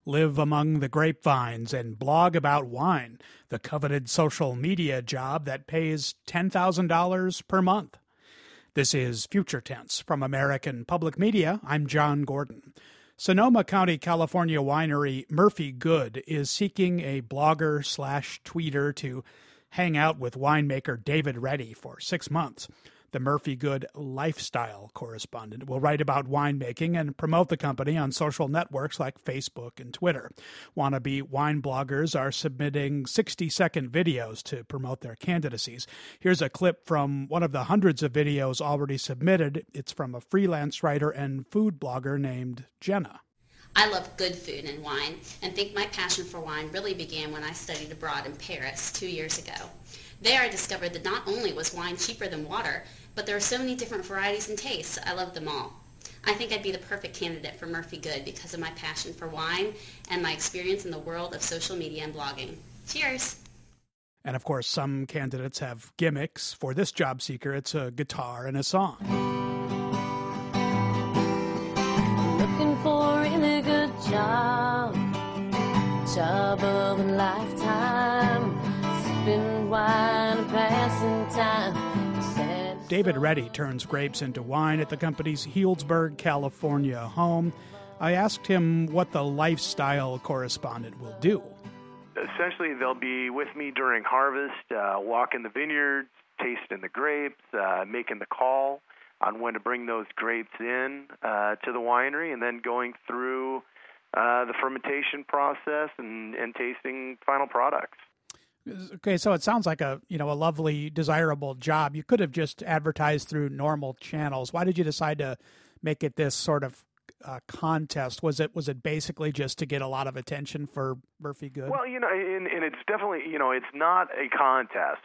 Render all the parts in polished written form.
live among the grapevines, and blog about wine, the coveted social media job that pays $10,000 per month. This is Future Tense from American Public Media. I'm John Gordon. Sonoma County, California winery Murphy Good is seeking a blogger/tweeter to hang out with winemaker David Reddy for 6 months. The Murphy Good lifestyle correspondent will write about winemaking and promote the company on social networks like Facebook and Twitter. Wannabe wine bloggers are submitting 60-second videos to promote their candidacies. Here's a clip from one of the hundreds of videos already submitted. It's from a freelance writer and food blogger named Jenna. I love good food and wine, and think my passion for wine really began when I studied abroad in Paris 2 years ago. There I discovered that not only was wine cheaper than water, but there are so many different varieties and tastes. I love them all. I think I'd be the perfect candidate for Murphy Good because of my passion for wine and my experience in the world of social media and blogging. Cheers! And of course, some candidates have gimmicks. For this job seeker, it's a guitar and a song. Looking for a really good job of a lifetime, sipping wine and passing time. David Reddy turns grapes into wine at the company's Healdsburg, California home. I asked him what the lifestyle correspondent will do. Essentially, they'll be with me during harvest, walking the vineyards, tasting the grapes, making the call on when to bring those grapes in to the winery, and then going through the fermentation process and tasting final products. Okay, so it sounds like a lovely, desirable job. You could have just advertised through normal channels. Why did you decide to make it this sort of contest? Was it basically just to get a lot of attention for Murphy Good? Well, and it's definitely, it's not a contest.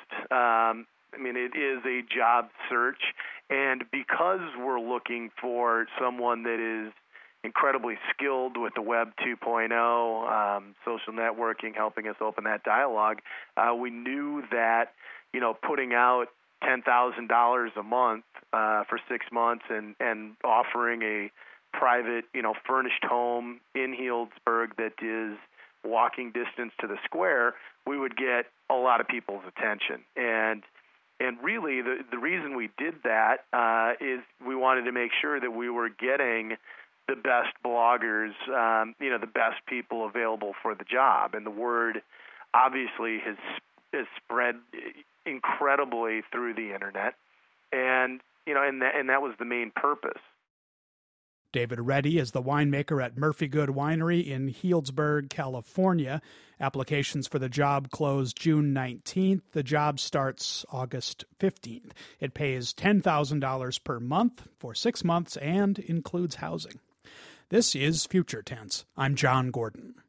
It is a job search, and because we're looking for someone that is incredibly skilled with the Web 2.0, social networking, helping us open that dialogue, we knew that, putting out $10,000 a month for 6 months and offering a private, furnished home in Healdsburg that is walking distance to the square, we would get a lot of people's attention. And really, the reason we did that is we wanted to make sure that we were getting the best bloggers, the best people available for the job. And the word obviously has spread incredibly through the internet. And that was the main purpose. David Reddy is the winemaker at Murphy Good Winery in Healdsburg, California. Applications for the job close June 19th. The job starts August 15th. It pays $10,000 per month for 6 months and includes housing. This is Future Tense. I'm John Gordon.